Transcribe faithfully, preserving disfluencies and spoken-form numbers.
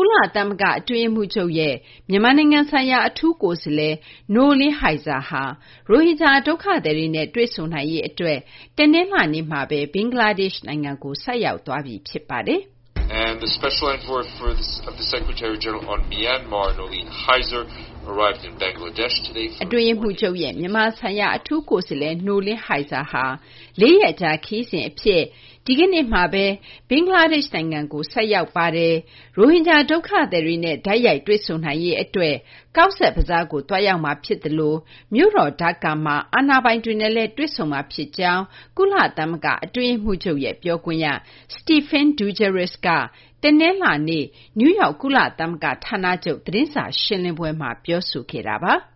ကုလသမဂ္ဂအတွင်းရေးမှူးချုပ်ရဲ့မြန်မာနိုင်ငံဆိုင်ရာအထူးကိုယ်စားလှယ် Noeleen Heyzer ဟာရိုဟင်ဂျာဒုက္ခသည်တွေနဲ့တွေ့ဆုံနိုင်ရေးအတွက်တနင်္လာနေ့မှာပဲဘင်္ဂလားဒေ့ရှ်နိုင်ငံကိုဆိုက်ရောက်သွားပြီဖြစ်ပါတယ်။ And the special envoy for the, of the Secretary General on Myanmar, Noeleen Heyzer, arrived in Bangladesh today. အတွင်းရေးမှူးချုပ်ရဲ့မြန်မာဆိုင်ရာအထူးကိုယ်စားလှယ် Noeleen Heyzer ဟာလေးရက်ကြာခရီးစဉ်အဖြစ်ဒီကနေ့မှာပဲဘင်္ဂလားဒေ့ရှ်နိုင်ငံကိုဆိုက်ရောက်ပါတယ်။ရိုဟင်ဂျာဒုက္ခသည်တွေနဲ့တိုက်ရိုက်တွေ့ဆုံနိုင်ရေးအတွက်ကောက်ဆက်ဘဇားကိုတွားရောက်မှာဖြစ်တယ်လို့မြို့တော်ဒါကာမှာအာဏာပိုင်တွေနဲ့လည်းတွေ့ဆုံမှာဖြစ်ကြောင်းကုလသမဂ္ဂအတွင်းရေးမှူးချုပ်ရဲ့ပြောခွင့်ရ Stéphane Dujarric ကတနင်္လာနေ့နယူးယောက်ကုလသမဂ္ဂဌာနချုပ်သတင်းစာရှင်းလင်းပွဲမှာပြောဆိုခဲ့တာပါ။